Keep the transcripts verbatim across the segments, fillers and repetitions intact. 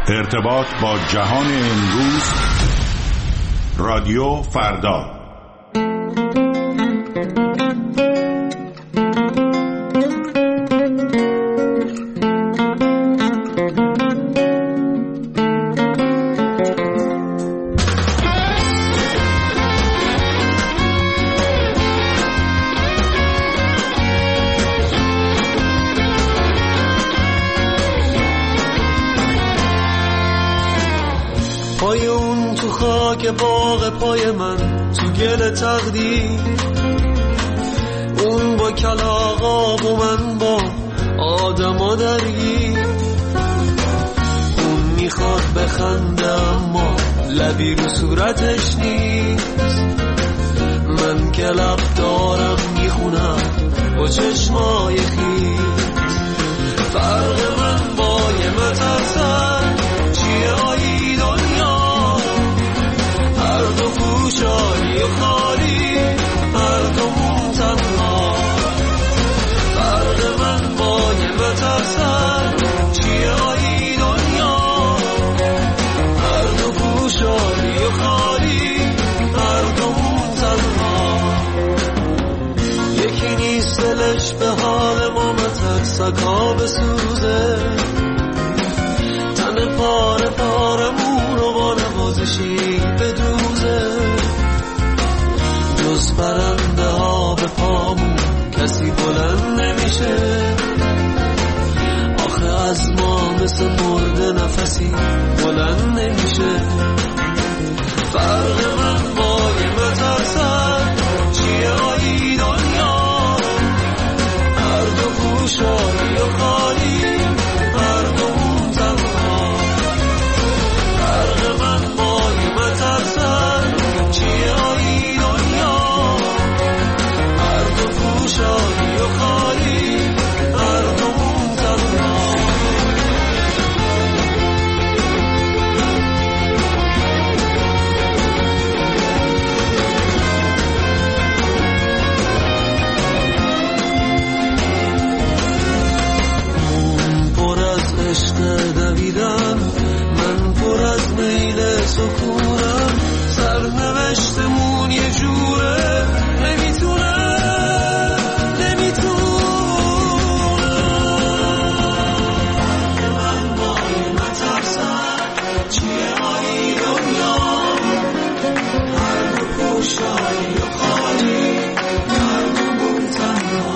ارتباط با جهان امروز، رادیو فردا. پای اون تو خاک باغ پای من تو گل تقدیر، اون با کلاغاب و من با آدما درگیر. اون میخواد بخنده اما لبی رو صورتش نیست، من که لب دارم میخونم با چشمای خیز. فرق من با یه مترسن چیه آیی دنیا، هر دو پوشانی و خالی، هر دومون تنها. فرق من با یه مترسن چیه آیی دنیا، هر دو پوشانی و خالی، هر دومون تنها. یکی نیست دلش به حال ما مترسکا بسوزه، تن پاره پارمون رو با نوازشی بدوزه. جز برنده ها به پامون کسی بلند نمیشه، آخه از ما مثل مرده نفسی بلند نمیشه. فرق من با یه مترسن چیه آیی دنیا، هر دو پوشانی و خالی، هر دومون تنها. فرق من با یه مترسن چیه آیی دنیا، هر دو پوشانی و خالی، هر دومون تنها. عشق دویدن، من پر از میل سکونم، سرنوشتمون یه جوره نمیتونه نمیتونه. من باید مترسن چیه آیی دنیا، هر دو پوشانی و خالی، هر دومون تنها.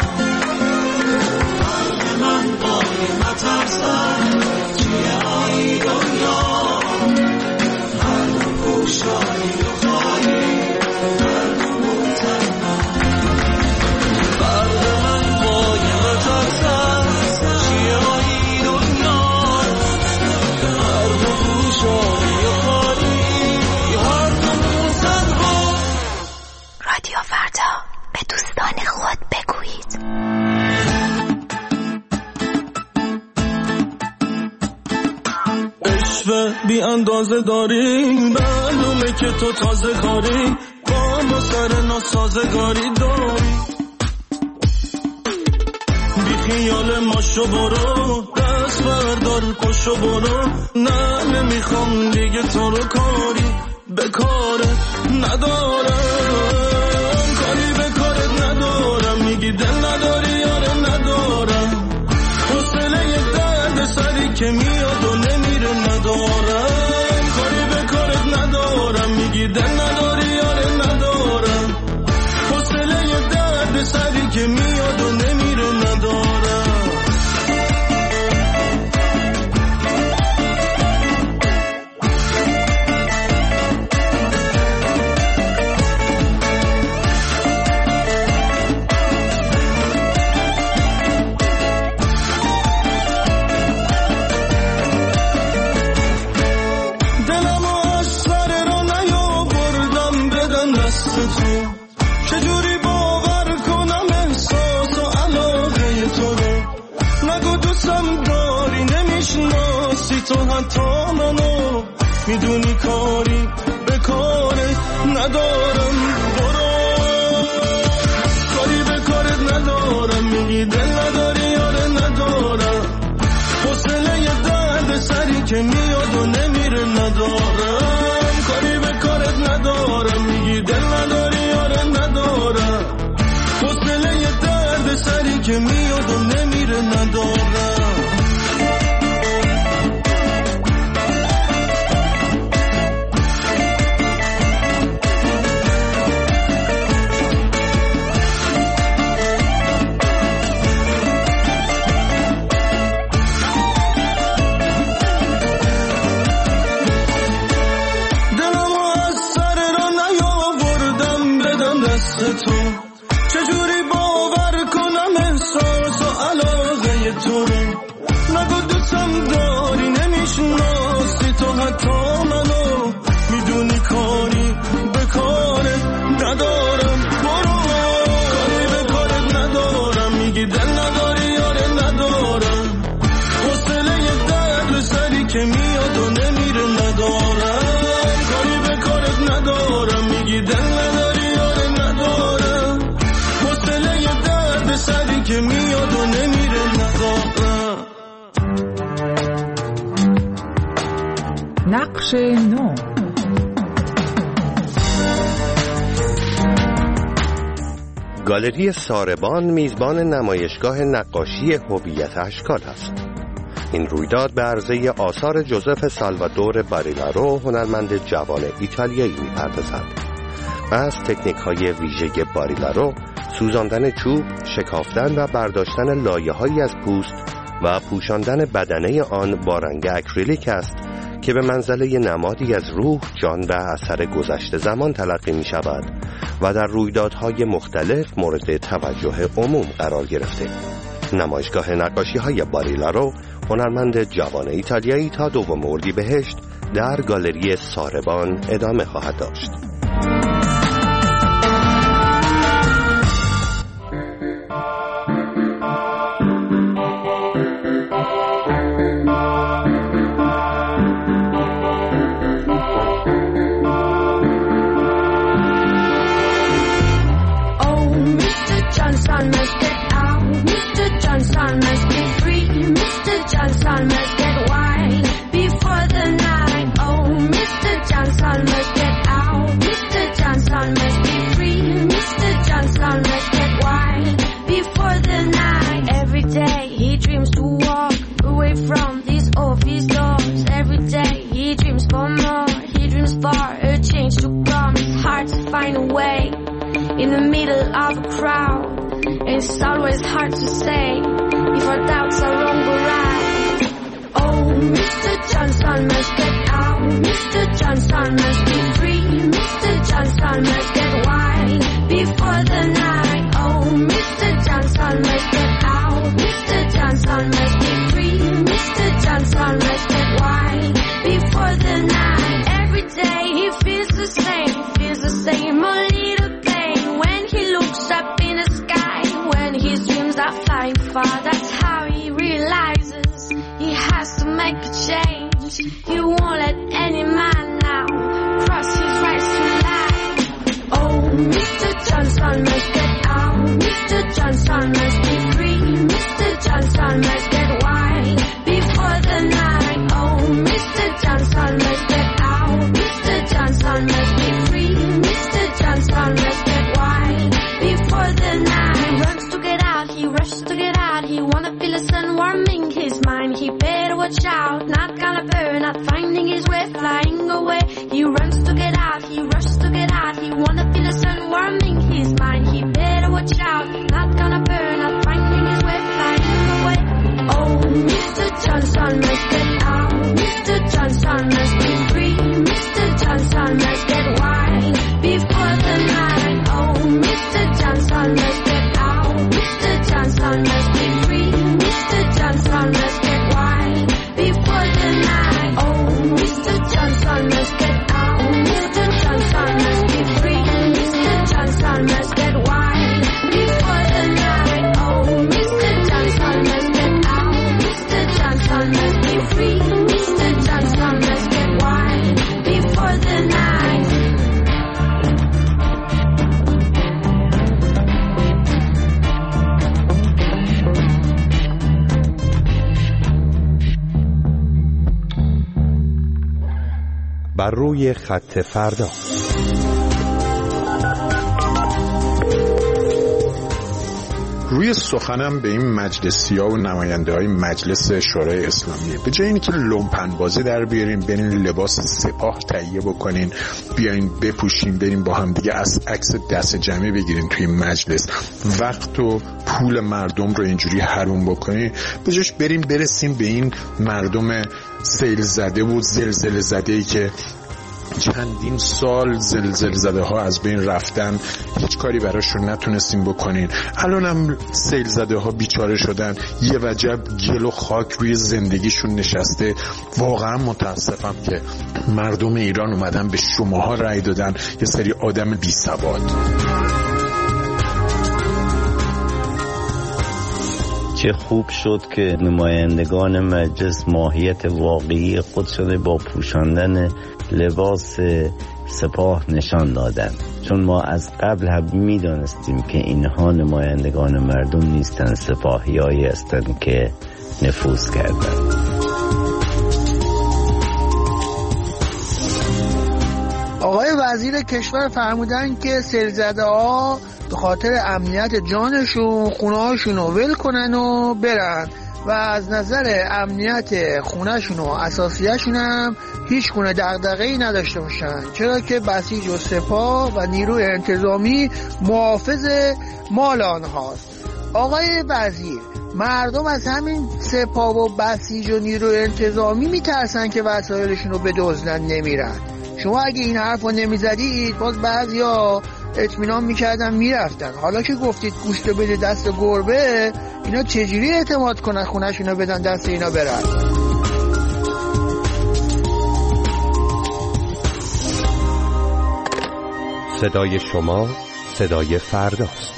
من باید مترسن چیه آیی دنیا، هر دو پوشانی و خالی، هر دومون تنها. فرق من باید مترسن چیه آیی دنیا، هر دو پوشانی و خالی، هر دومون تنها. رادیو فردا، به دوستان خود بگویید. بی اندازه داری معلومه که تو تازه کاری، با ما سر ناسازگاری داری. بی خیال ماشو برو، دست بردار پاشو برو، نه نمیخوام دیگه تو رو کاری به کارت ندارم، کاری به کارت ندارم. میگی دل نداری یاره ندارم، حوصله یه درد سری که میاد و نمیره ندارم، کاری به کارت ندارم. میگی دل نداری یاره ندارم، حوصله یه درد سری که میاد و نمیره ندارم. چجوری باور کنم احساس و علاقه تو رو، نگو دوستم داری نمیشناسی تو حتی منو، میدونی کاری به کارت ندارم. برو کاری به کارت ندارم، میگی دل نداری یاره ندارم، حوصله یه درد سری که میاد و نمیره ندارم، کاری به کارت ندارم، میگی دل نداری یاره ندارم، حوصله یه درد سری که میاد و نمیره ندارم. تو چجوری باور کنم احساس و علاقه تو رو، نگو دوستم داری نمیشناسی تو حتی منو، میدونی کاری به کارت ندارم، برو کاری به کارت ندارم، میگی دل نداری یاره ندارم، حوصله یه درد سری که میاد و نمیره ندارم، کاری به کارت ندارم، میگی دل نداری سری که میاد و نمیره ندارم. نقش نو. گالری ساربان میزبان نمایشگاه نقاشی هویت اشکال است. این رویداد به عرضه آثار جوزف سالوادور باریلارو، هنرمند جوان ایتالیایی میپردازد. از تکنیک‌های ویژه باریلارو، سوزاندن چوب، شکافتن و برداشتن لایه‌هایی از پوست و پوشاندن بدنه آن با رنگ اکریلیک است که به منزله نمادی از روح، جان و اثر گذشته زمان تلقی می شود و در رویدادهای مختلف مورد توجه عموم قرار گرفته. نمایشگاه نقاشی‌های باریلارو، هنرمند جوان ایتالیایی، تا دوم اردیبهشت در گالری ساربان ادامه خواهد داشت. Johnson must get out, Mister Johnson must be free, Mister Johnson must get wide before the night. Oh, Mister Johnson must get out, Mister Johnson must be free, Mister Johnson must get wide before the night. Every day he dreams to walk away from these office doors. Every day he dreams for more, he dreams for a change to come. It's hard to find a way in the middle of a crowd. It's always hard to say if our doubts are wrong or right. Oh, Mister Johnson must get out, Mister Johnson must be free, Mister Johnson must get wide before the night. Oh, Mister Johnson must get out, Mister Johnson must be free, Mister Johnson must get wide before the night. Every day he feels the same, feels the same, a little pain when he looks up in the sky. When his dreams are flying far, that's how he realizes he has to make a change. He won't let any man now cross his rights to life. Oh, Mister Johnson must get out, Mister Johnson must be free, Mister Johnson must get wide before the night. Oh, Mister Johnson must get out, Mister Johnson must be free, Mister Johnson must get wide before the night. He runs to get out, he rushes to get out, he wanna feel the sun warming his mind. He better watch out, not gonna burn, not finding his way, flying away. He runs to get out, he rushes to get out, he wanna feel the sun warming his mind. He better watch out, not gonna burn, not finding his way, flying away. Oh, Mister Johnson must get out, Mister Johnson must be free, Mister Johnson must get wide before the night. Oh, Mister Johnson must get out, Mister Johnson must be free, Mister Johnson must get wide before the night. Oh, Mister Johnson must get out, Mister Johnson must be free, Mister Johnson must get wide before the night. Oh, Mister Johnson must get out, Mister Johnson must be free, Mister Johnson must get wide before the night. بر روی خط فردا. روی سخنم به این مجلسی‌ها و نماینده های مجلس شورای اسلامیه، به جای اینکه لومپن بازی در بیارین، برین لباس سپاه تهیه بکنین بیاین بپوشین بریم با هم دیگه از عکس دست جمعی بگیرین توی مجلس، وقت و پول مردم رو اینجوری حروم بکنین، به جاش بریم برسیم به این مردم سیل زده و زلزله زده‌ای که چندین سال زلزله زده ها از بین رفتن، هیچ کاری براشون نتونستیم بکنین. الان هم سیل زده ها بیچاره شدن، یه وجب گل و خاک روی زندگیشون نشسته. واقعا متاسفم که مردم ایران اومدن به شماها رأی دادن، یه سری آدم بی سواد. چه خوب شد که نمایندگان مجلس ماهیت واقعی خودشون با پوشاندن لباس سپاه نشان دادن، چون ما از قبل هم می دانستیم که اینها نمایندگان مردم نیستن، سپاهیایی هستند که نفوذ کردن. آقای وزیر کشور فرمودن که سیل‌زده ها به خاطر امنیت جانشون خونه هاشون رو ول کنن و برن و از نظر امنیت خونهشون و اساسیه‌شون هم هیچ گونه دغدغه‌ای نداشته باشن، چرا که بسیج و سپاه و نیروی انتظامی محافظ مال آنهاست. آقای وزیر، مردم از همین سپاه و بسیج و نیروی انتظامی میترسن که وسایلشون رو بدزدن، نمیرن. شما اگه این حرف رو نمیزدید باز بعضیا اطمینان میکردن میرفتن. حالا که گفتید گوشت بده دست گربه، اینا چجوری اعتماد کنن خونه‌شون رو بدن دست اینا برن؟ صدای شما صدای فرداست.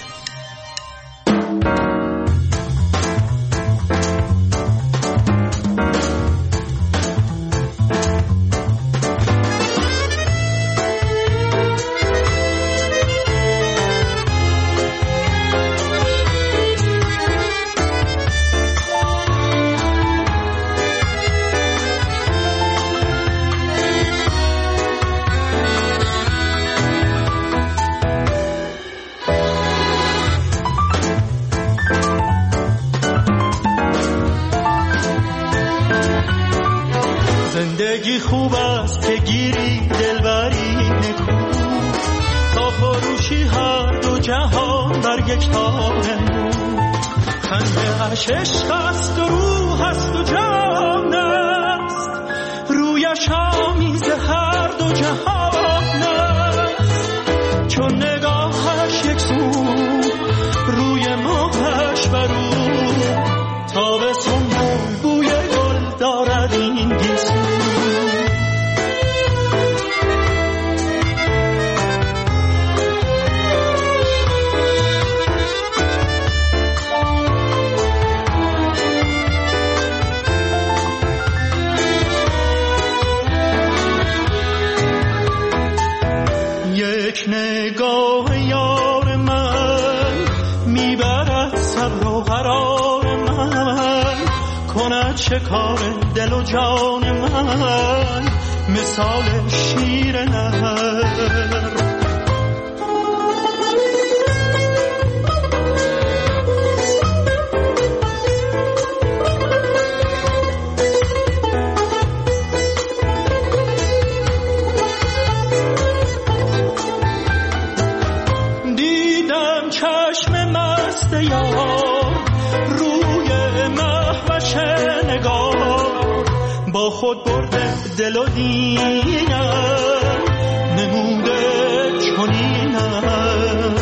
زندگی خوب است که گیری دلبری نکو، تا فروشی هر دو جهان بر یک تارمو. خنده اش عشق است و روح است و جان است، رویش آمیز هر دو جهان است. چون نگاهش یک سو روی ماهش برو، تا به سنبول بوی گل دارد این گیسو. یک نگاه یار من میبرد صبر و قرار من، کند شکار دل و جان من مثال شیر نهر. با خود برده دل و دینم، نموده چنینم.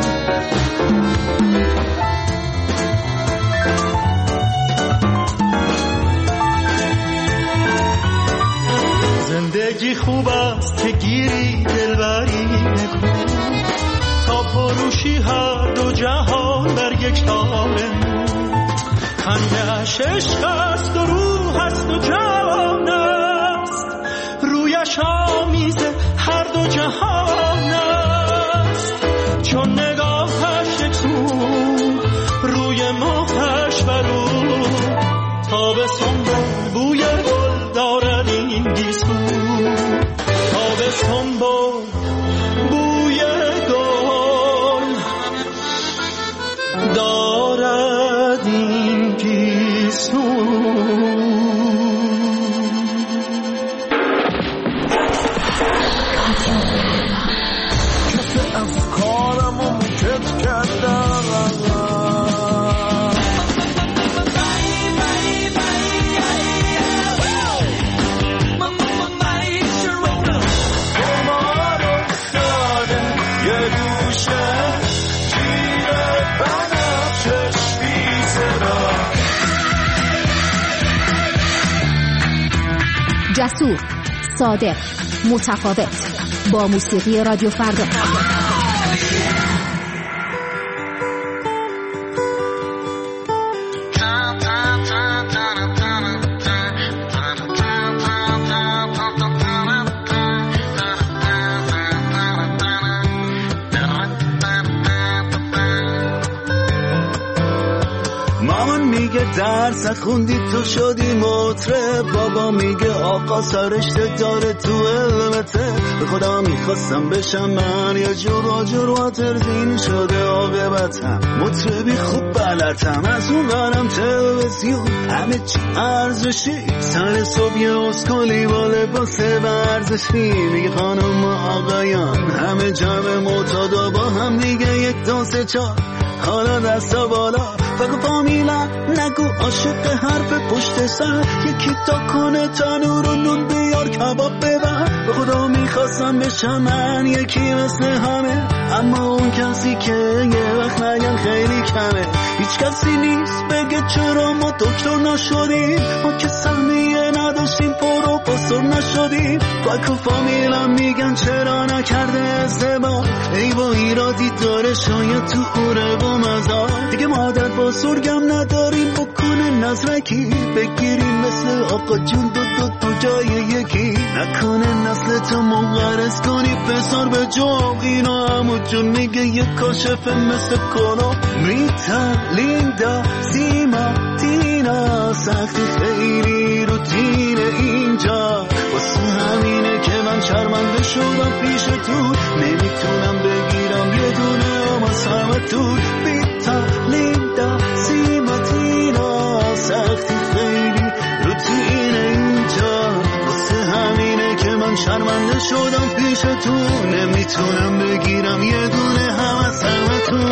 زندگی خوب است که گیری دلبری نکو، تا فروشی هر دو جهان بر یک تارمو. خنده اش عشق است و روح است و جان است، رویش آمیز هر دو جهان است. چون نگاهش یک سو روی ماهش برو، تا به سنبول بوی گل دارد این گیسو. جسور، صادق، متفاوت. با موسیقی رادیو فردا. درس خوندی تو شدی مطرب، بابا میگه آقا سرشته داره تو علمته. به خدا میخواستم بشم من یه جور و جور و ترزین شده عاقبتم. مطربی خوب بلدم از اون برم تلویزیون همه چی ارزشی. سر صبح یه اسکولی با لباس ورزشی میگه خانم و آقایان همه جمع معتادا با هم دیگه یک دو سه چار. حالا دستا بالا فقط فامیلا نگو عاشق حرف پشت سر. یکی تا کنه تنور و نون بیار کباب ببر. به خدا میخواستم بشم من یکی مثل همه، اما اون کسی که یه وقت نگم خیلی کمه. هیچ کسی نیست بگه چرا ما دکتر نشدیم، ما که سهمیه نداشتیم پر و پاسور نشدیم. فکر و فامیلم میگن چرا نکرده ازدواج، ای با ایرادی داره شاید تو اوره و مزار. دیگه مادر با سرگم نداریم بکنه نظرکی، بگیریم مثل آقا جون دو دو دو جای یکی. نکنه نسل تو منقرض کنی پسر به جام. اینا همو جون میگه یک کاشفه مثل کلو. ریتا، لیندا، سیما، تینا، سختی خیلی روتین اینجا. واسه همینه که من شرمنده شدم پیش تو، نمیتونم بگیرم یه دونه اما همه تو. ریتا، لیندا، سیما، تینا، سختی خیلی روتین اینجا. واسه همینه که من شرمنده شدم پیش تو، نمیتونم بگیرم یه دونه هم از همه تو.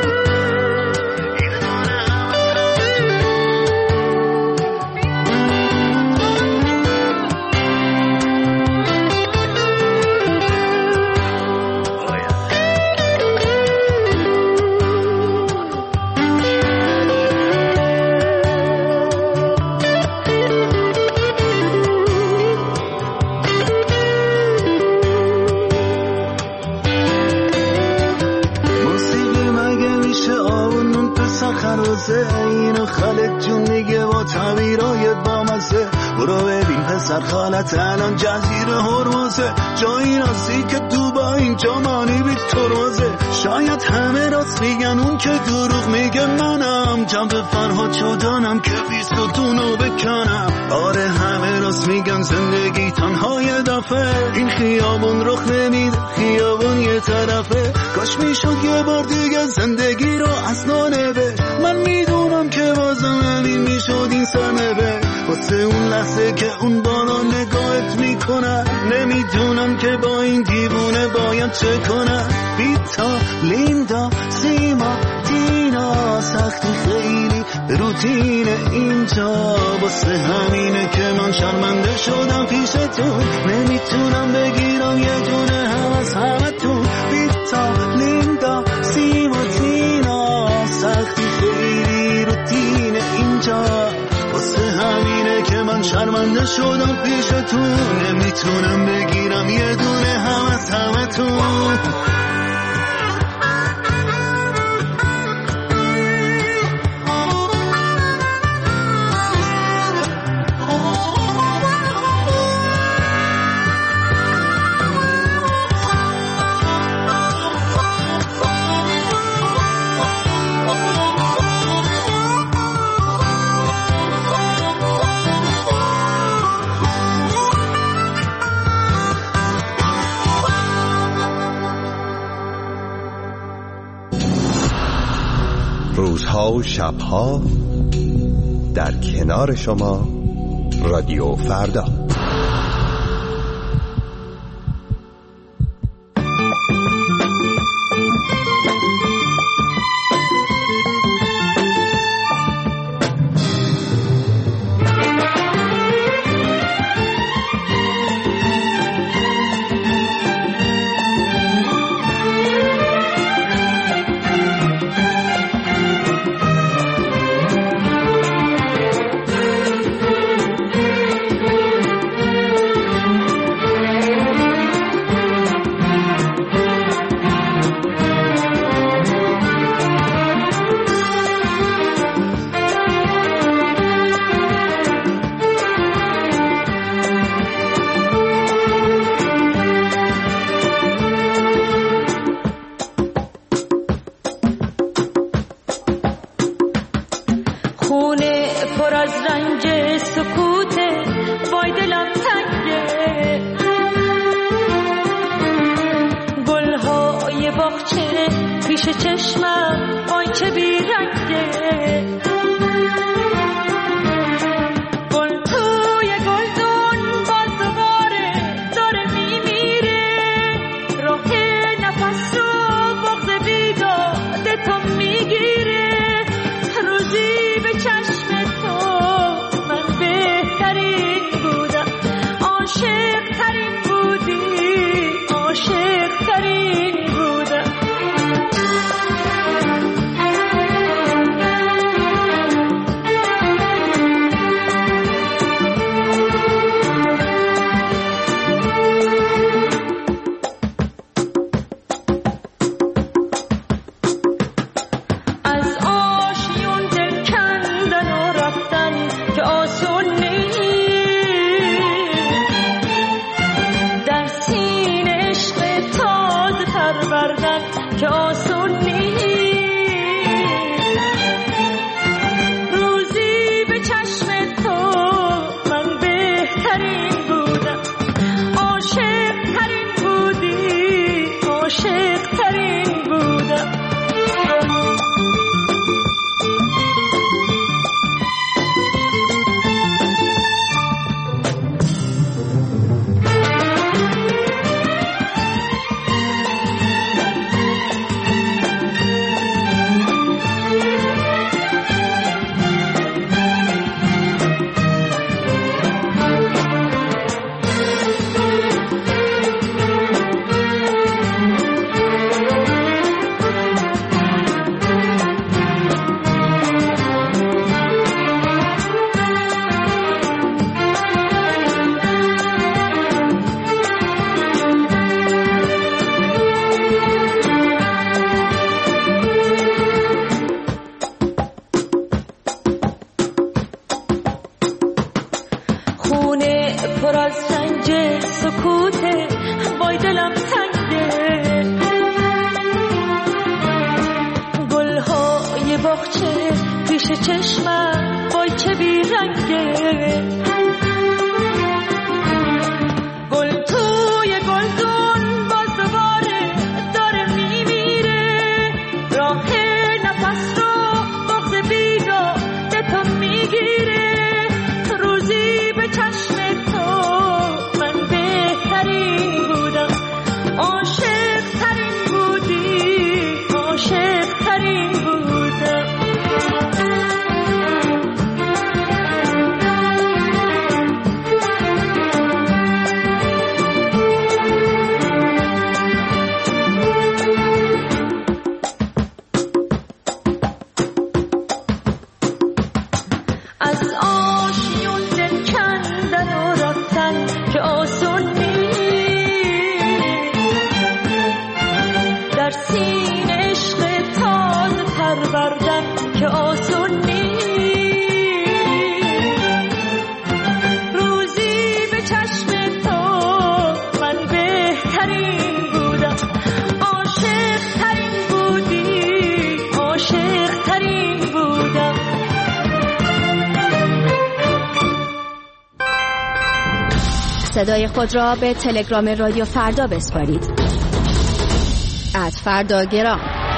اینو خالد جون میگه با تعبیرای بامزه. برو ببین پسر خالت الان جزیره هرمزه، جایی راستی که دوبا اینجا مانی بی ترمزه. شاید همه راست میگن اون که دروغ میگه منم، جنب فرهاد شدانم که بیستونو بکنم. آره همه راست میگن زندگی تنها یه دفعه، این خیابون رخ نمیده خیابون یه طرفه. کاش میشد یه بار دیگه زندگی رو از نانه. من میدونم که بازم همین میشد این سنبه، واسه اون لحظه که اون بالا نگاهت میکنن. نمیدونم که با این دیوونه باید چه کنم. بیتا، لیندا، سیما، تینا، سختی خیلی روتین اینجا. واسه همینه که من شرمنده شدم پیش تو، نمیتونم بگیرم یه دونه هم از همه تو. بیتا، لیندا، سیما، تینا، سختی خیلی روتین اینجا. واسه همینه که من شرمنده شدم پیش تو، نمیتونم بگیرم یه دونه هم از همه تو. روزها و شبها در کنار شما رادیو فردا. پیش چشمم وای چه بیرنگه گل توی گلدون باز دوباره داره میمیره راه نفس رو بغض بیداده تو میگیره روزی به چشم تو من بهترین بودم عاشق ترین بودی عاشق ترین بودم از آشیون دل کندن و رفتن که آسون نیست در سینه عشق تازه پروردن که آسون نیست روزی به چشم تو من بهترین بودم عاشق ترین بودی عاشق ترین بودم خونه پر از رنج سکوته وای دلم تنگه گلهای باغچه پیش چشمم وای چه بیرنگه گل توی گلدون باز دوباره داره میمیره راه نفس رو بغض بیداده تو میگیره روزی به چشم تو من بهترین بودم عاشق ترین بودی عاشق ترین بودم از آشیون دل کندن و رفتن که آسون نیست در سینه عشق تازه پروردن که آسون نیست روزی به چشم تو من بهترین بودم عاشق ترین بودی عاشق ترین بودم صدای خود را به تلگرام رادیو فردا بسپارید. ات فردا گرام.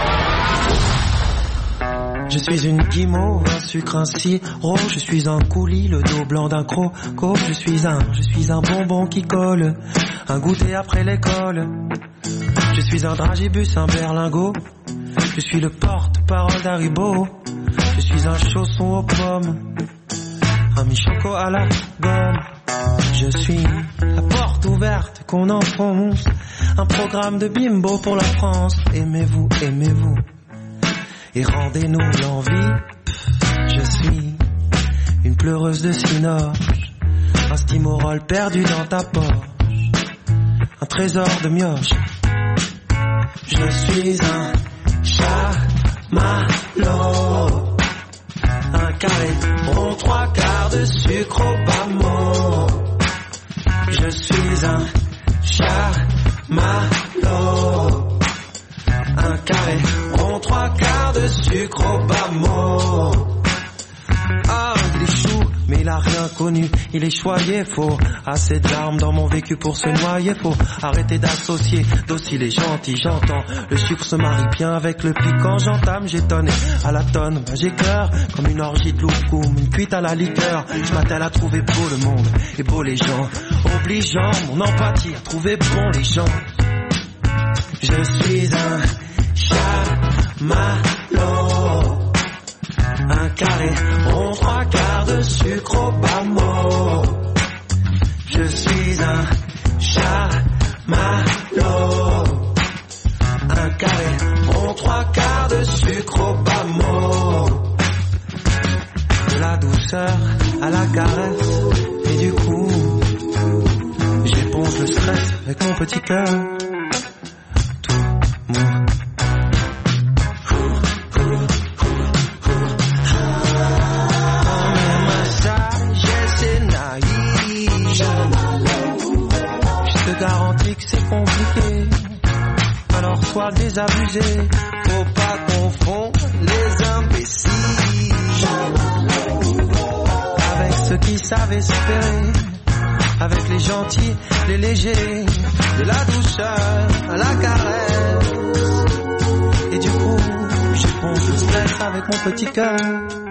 Je suis une guimauve, un sucre, un sirop. Je suis un coulis, le dos blanc d'un croco. Je suis un, je suis un bonbon qui colle, un goûter après l'école. Je suis un dragibus, un berlingot. Je suis le porte-parole d'Haribo. Je suis un chausson aux pommes, un mi-choco à la gomme. Je suis la porte ouverte qu'on enfonce, un programme de bimbo pour la France. Aimez-vous, aimez-vous et rendez-nous l'envie. Je suis une pleureuse de cinoche, un stimorol perdu dans ta poche, un trésor de mioche. Je suis un chamallow, un carré rond, trois quarts de sucre au bas mot. Je suis un chamallow, un carré rond, trois quarts de sucre au bas mot. Ah, des choux, mais il a rien connu, il est choyé, faut assez de larmes dans mon vécu pour se noyer, faut arrêter d'associer docile et gentil, j'entends le sucre se marie bien avec le piquant, j'entame, j'étonne à la tonne, bah j'ai cœur comme une orgie de loukoum, une cuite à la liqueur, je m'attelle à trouver beau le monde et beau les gens, obligeant mon empathie à trouver bon les gens. Je suis un chamallow, un carré rond, trois quarts de sucre au bas mot. Je suis un chamallow, un carré rond, trois quarts de sucre au bas mot. De la douceur à la caresse, et du coup, j'éponge le stress avec mon petit cœur. Compliqué, alors sois désabusé, faut pas confondre les imbéciles avec ceux qui savent espérer, avec les gentils, les légers, de la douceur à la caresse, et du coup j'éponge le stress avec mon petit cœur.